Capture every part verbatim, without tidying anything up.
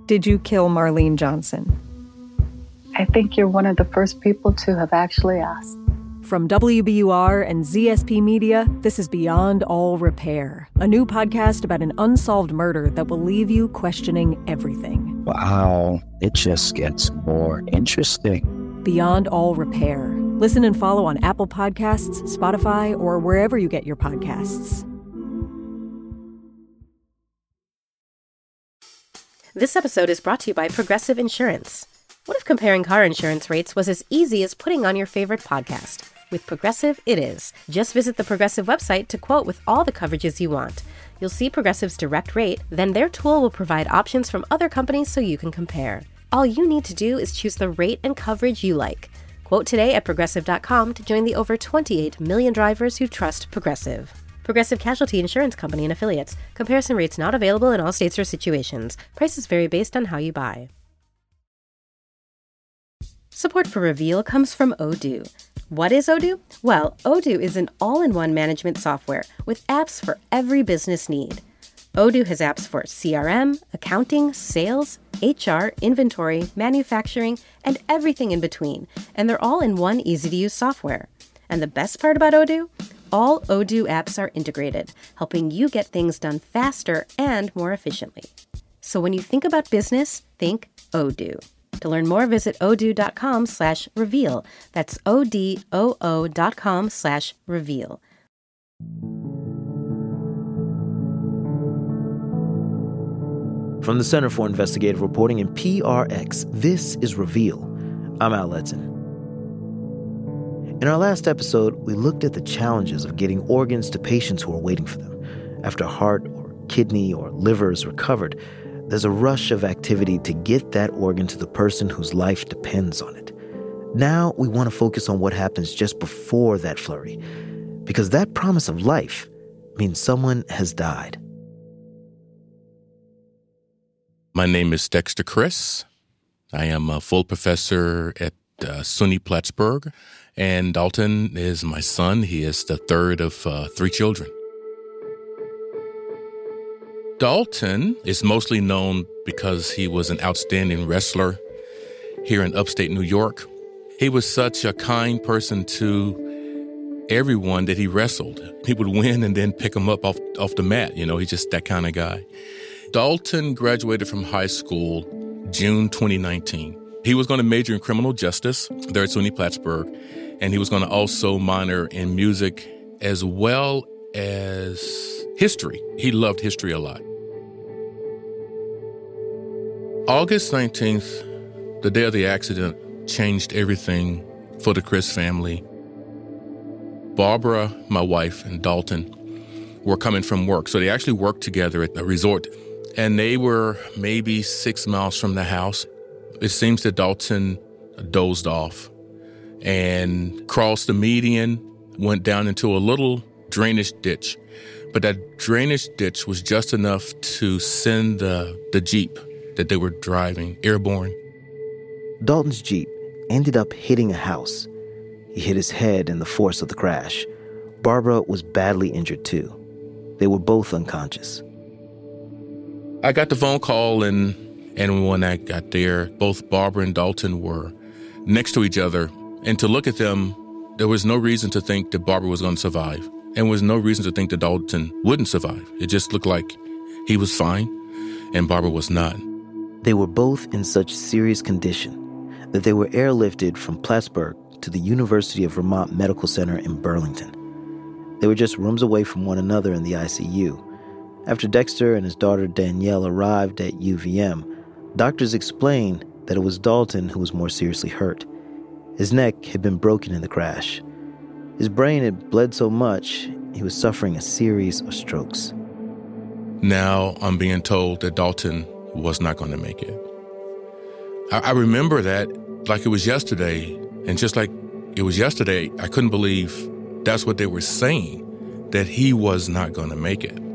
Did you kill Marlene Johnson? I think you're one of the first people to have actually asked. From W B U R and Z S P Media, this is Beyond All Repair, a new podcast about an unsolved murder that will leave you questioning everything. Wow, it just gets more interesting. Beyond All Repair. Listen and follow on Apple Podcasts, Spotify, or wherever you get your podcasts. This episode is brought to you by Progressive Insurance. What if comparing car insurance rates was as easy as putting on your favorite podcast? With Progressive, it is. Just visit the Progressive website to quote with all the coverages you want. You'll see Progressive's direct rate, then their tool will provide options from other companies so you can compare. All you need to do is choose the rate and coverage you like. Quote today at Progressive dot com to join the over twenty-eight million drivers who trust Progressive. Progressive Casualty Insurance Company and Affiliates. Comparison rates not available in all states or situations. Prices vary based on how you buy. Support for Reveal comes from Odoo. What is Odoo? Well, Odoo is an all-in-one management software with apps for every business need. Odoo has apps for C R M, accounting, sales, H R, inventory, manufacturing, and everything in between, and they're all in one easy-to-use software. And the best part about Odoo? All Odoo apps are integrated, helping you get things done faster and more efficiently. So when you think about business, think Odoo. To learn more, visit odoo.com slash reveal. That's O-D-O-O dot com slash reveal. From the Center for Investigative Reporting in P R X, this is Reveal. I'm Al Letson. In our last episode, we looked at the challenges of getting organs to patients who are waiting for them. After a heart or kidney or liver is recovered, there's a rush of activity to get that organ to the person whose life depends on it. Now we want to focus on what happens just before that flurry, because that promise of life means someone has died. My name is Dexter Chris. I am a full professor at uh, SUNY Plattsburgh, and Dalton is my son. He is the third of uh, three children. Dalton is mostly known because he was an outstanding wrestler here in upstate New York. He was such a kind person to everyone that he wrestled. He would win and then pick him up off, off the mat. You know, he's just that kind of guy. Dalton graduated from high school June twenty nineteen. He was going to major in criminal justice there at SUNY Plattsburgh, and he was going to also minor in music as well as history. He loved history a lot. August nineteenth, the day of the accident, changed everything for the Chris family. Barbara, my wife, and Dalton were coming from work. So they actually worked together at a resort, and they were maybe six miles from the house. It seems that Dalton dozed off and crossed the median, went down into a little drainage ditch. But that drainage ditch was just enough to send the, the Jeep that they were driving airborne. Dalton's Jeep ended up hitting a house. He hit his head in the force of the crash. Barbara was badly injured too. They were both unconscious. I got the phone call, and, and when I got there, both Barbara and Dalton were next to each other. And to look at them, there was no reason to think that Barbara was going to survive. And was no reason to think that Dalton wouldn't survive. It just looked like he was fine, and Barbara was not. They were both in such serious condition that they were airlifted from Plattsburgh to the University of Vermont Medical Center in Burlington. They were just rooms away from one another in the I C U. After Dexter and his daughter Danielle arrived at U V M, doctors explained that it was Dalton who was more seriously hurt. His neck had been broken in the crash. His brain had bled so much, he was suffering a series of strokes. Now I'm being told that Dalton was not going to make it. I, I remember that like it was yesterday, and just like it was yesterday, I couldn't believe that's what they were saying, that he was not going to make it.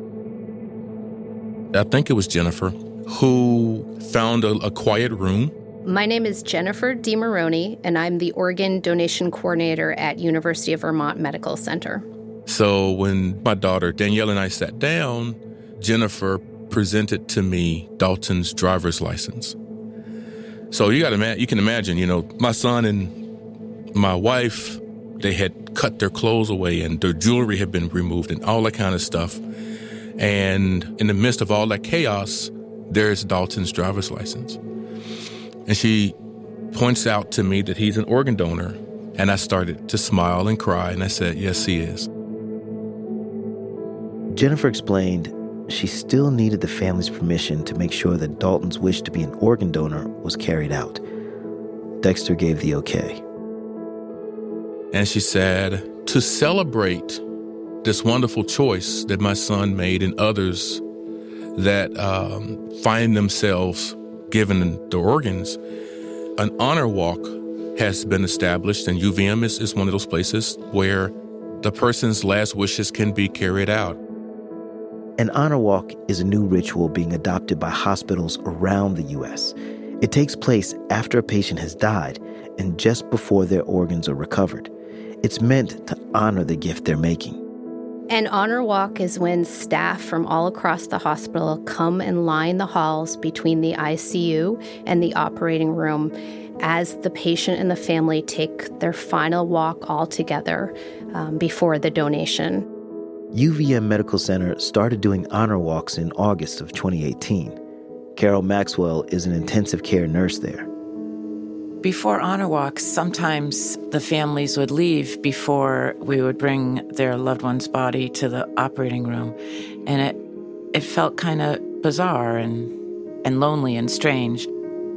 I think it was Jennifer who found a, a quiet room. My name is Jennifer DiMaroni, and I'm the organ donation coordinator at University of Vermont Medical Center. So when my daughter Danielle and I sat down, Jennifer presented to me Dalton's driver's license. So you got to, you can imagine, you know, my son and my wife, they had cut their clothes away and their jewelry had been removed and all that kind of stuff. And in the midst of all that chaos, there's Dalton's driver's license. And she points out to me that he's an organ donor. And I started to smile and cry, and I said, yes, he is. Jennifer explained she still needed the family's permission to make sure that Dalton's wish to be an organ donor was carried out. Dexter gave the okay. And she said, to celebrate this wonderful choice that my son made and others that um, find themselves given the organs, an honor walk has been established, and U V M is, is one of those places where the person's last wishes can be carried out. An honor walk is a new ritual being adopted by hospitals around the U S. It takes place after a patient has died and just before their organs are recovered. It's meant to honor the gift they're making. An honor walk is when staff from all across the hospital come and line the halls between the I C U and the operating room as the patient and the family take their final walk all together um, before the donation. U V M Medical Center started doing honor walks in August of twenty eighteen. Carol Maxwell is an intensive care nurse there. Before honor walks, sometimes the families would leave before we would bring their loved one's body to the operating room. And it it felt kind of bizarre and, and lonely and strange.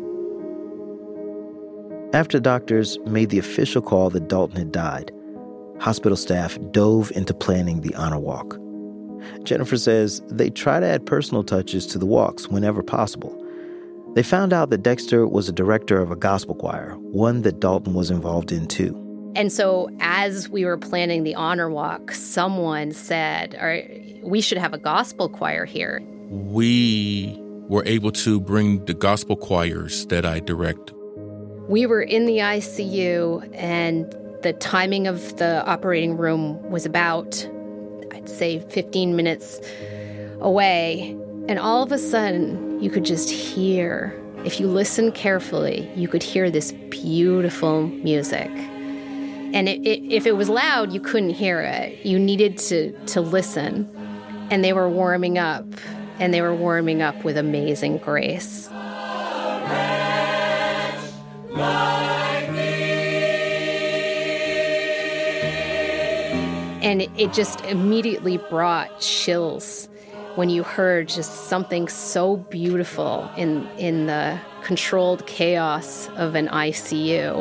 After doctors made the official call that Dalton had died, hospital staff dove into planning the honor walk. Jennifer says they try to add personal touches to the walks whenever possible. They found out that Dexter was a director of a gospel choir, one that Dalton was involved in too. And so as we were planning the honor walk, someone said, all right, we should have a gospel choir here. We were able to bring the gospel choirs that I direct. We were in the I C U, and the timing of the operating room was about, I'd say, fifteen minutes away. And all of a sudden, you could just hear, if you listen carefully, you could hear this beautiful music. And it, it, if it was loud, you couldn't hear it. You needed to, to listen. And they were warming up, and they were warming up with Amazing Grace. And it, it just immediately brought chills when you heard just something so beautiful in in the controlled chaos of an I C U.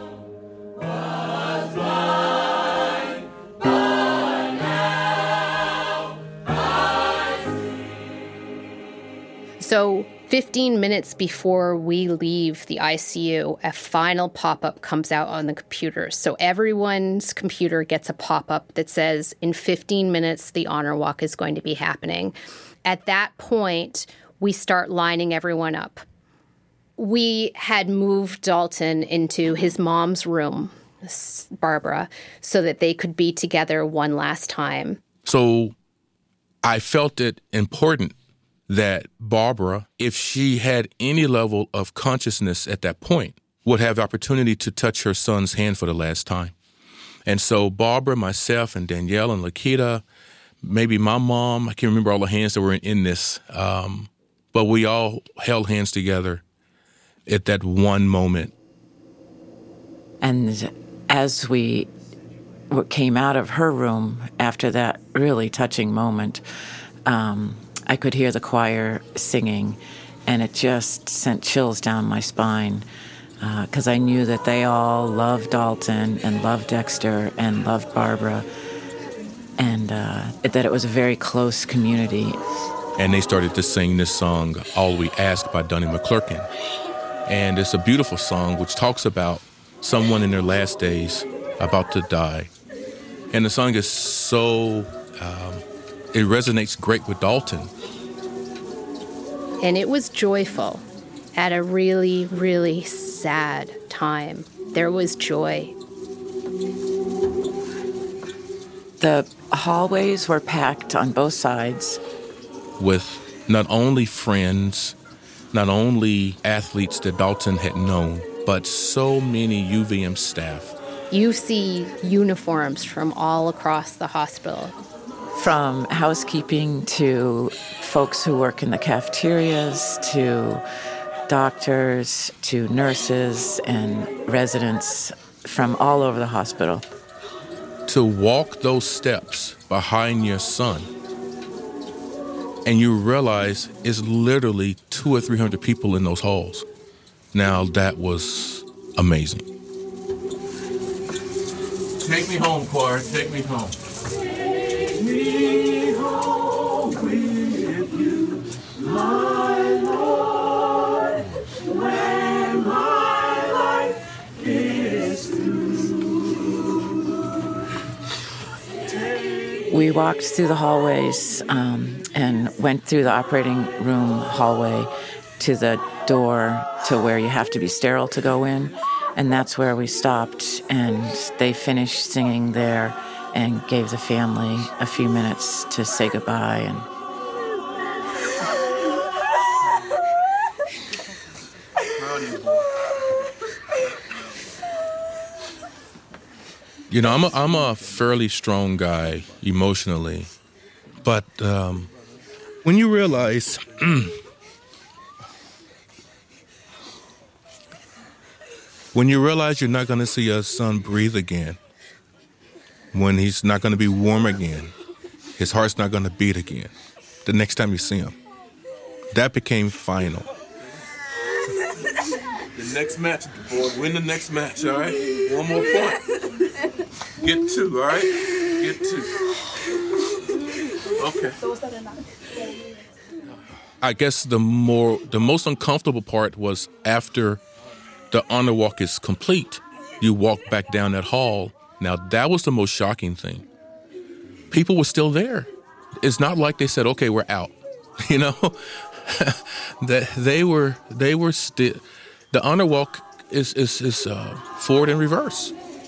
So fifteen minutes before we leave the I C U, a final pop-up comes out on the computer. So everyone's computer gets a pop-up that says, in fifteen minutes, the honor walk is going to be happening. At that point, we start lining everyone up. We had moved Dalton into his mom's room, Barbara, so that they could be together one last time. So I felt it important that Barbara, if she had any level of consciousness at that point, would have the opportunity to touch her son's hand for the last time. And so Barbara, myself, and Danielle and Lakita, maybe my mom, I can't remember all the hands that were in, in this, um, but we all held hands together at that one moment. And as we came out of her room after that really touching moment, um, I could hear the choir singing, and it just sent chills down my spine because uh, I knew that they all loved Dalton and loved Dexter and loved Barbara, and uh, that it was a very close community. And they started to sing this song, All We Ask by Donnie McClurkin. And it's a beautiful song which talks about someone in their last days about to die. And the song is so... Um, It resonates great with Dalton. And it was joyful at a really, really sad time. There was joy. The hallways were packed on both sides with Not only friends, not only athletes that Dalton had known, but so many U V M staff. You see uniforms from all across the hospital. From housekeeping to folks who work in the cafeterias to doctors to nurses and residents from all over the hospital. To walk those steps behind your son, and you realize it's literally two or three hundred people in those halls. Now that was amazing. Take me home, choir. Take me home. Take me home with you, my Lord, when my life is through. We walked through the hallways um, and went through the operating room hallway to the door to where you have to be sterile to go in. And that's where we stopped, and they finished singing there and gave the family a few minutes to say goodbye. And you know, I'm a, I'm a fairly strong guy emotionally, but um, when you realize when you realize you're not going to see your son breathe again, when he's not going to be warm again, his heart's not going to beat again, the next time you see him, that became final. The next match, boy, win the next match, all right? One more point. Get two, all right? Get two. Okay. I guess the more, the most uncomfortable part was after the honor walk is complete, you walk back down that hall. Now, that was the most shocking thing. People were still there. It's not like they said, okay, we're out. You know? that they were they were still. The honor walk is, is, is uh, forward and reverse.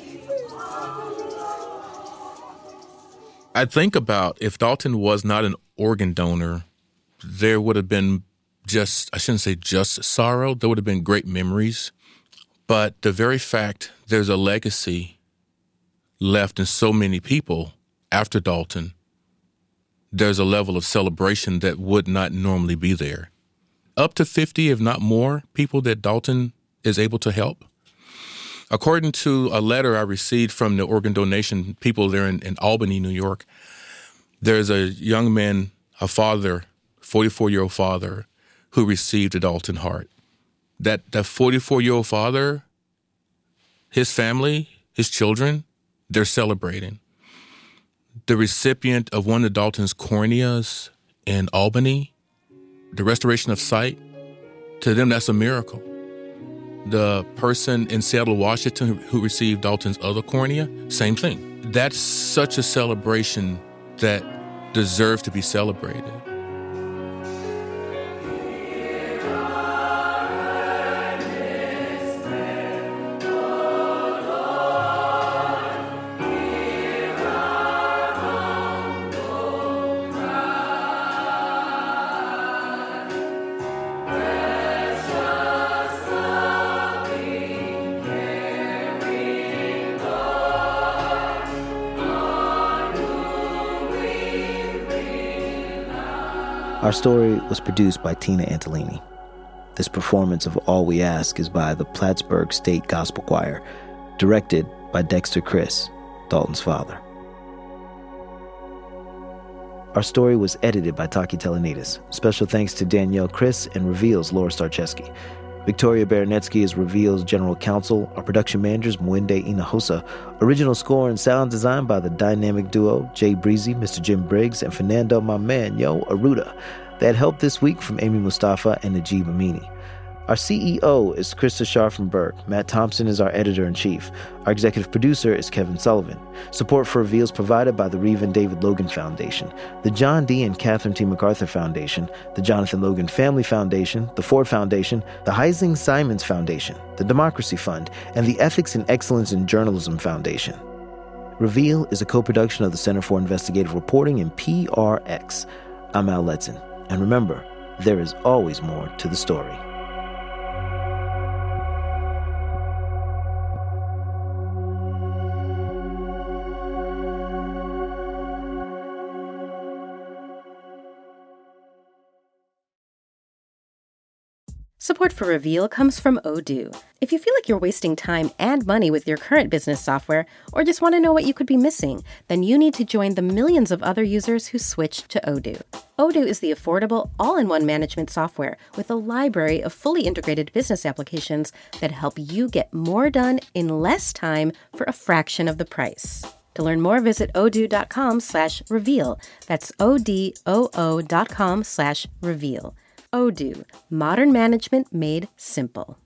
I think about if Dalton was not an organ donor, there would have been just, I shouldn't say just sorrow, there would have been great memories. But the very fact there's a legacy left in so many people after Dalton, there's a level of celebration that would not normally be there. Up to fifty, if not more, people that Dalton is able to help. According to a letter I received from the organ donation people there in, in Albany, New York, there's a young man, a father, forty-four-year-old father, who received a Dalton heart. That that forty-four-year-old father, his family, his children, they're celebrating. The recipient of one of Dalton's corneas in Albany, the restoration of sight, to them that's a miracle. The person in Seattle, Washington, who received Dalton's other cornea, same thing. That's such a celebration that deserves to be celebrated. Our story was produced by Tina Antolini. This performance of All We Ask is by the Plattsburgh State Gospel Choir, directed by Dexter Chris, Dalton's father. Our story was edited by Taki Telenides. Special thanks to Danielle Chris and Reveal's Laura Starcheski. Victoria Baranetsky is Reveal's general counsel. Our production manager is Mwende Inahosa. Original score and sound design by the dynamic duo Jay Breezy, Mister Jim Briggs, and Fernando my man, Yo Aruda. They had help this week from Amy Mustafa and Najib Amini. Our C E O is Krista Scharfenberg. Matt Thompson is our editor-in-chief. Our executive producer is Kevin Sullivan. Support for Reveal is provided by the Reeve and David Logan Foundation, the John D. and Catherine T. MacArthur Foundation, the Jonathan Logan Family Foundation, the Ford Foundation, the Heising Simons Foundation, the Democracy Fund, and the Ethics and Excellence in Journalism Foundation. Reveal is a co-production of the Center for Investigative Reporting and P R X. I'm Al Letson. And remember, there is always more to the story. Support for Reveal comes from Odoo. If you feel like you're wasting time and money with your current business software, or just want to know what you could be missing, then you need to join the millions of other users who switched to Odoo. Odoo is the affordable, all-in-one management software with a library of fully integrated business applications that help you get more done in less time for a fraction of the price. To learn more, visit odoo.com slash reveal. That's O-D-O-O dot com slash reveal. Odoo, modern management made simple.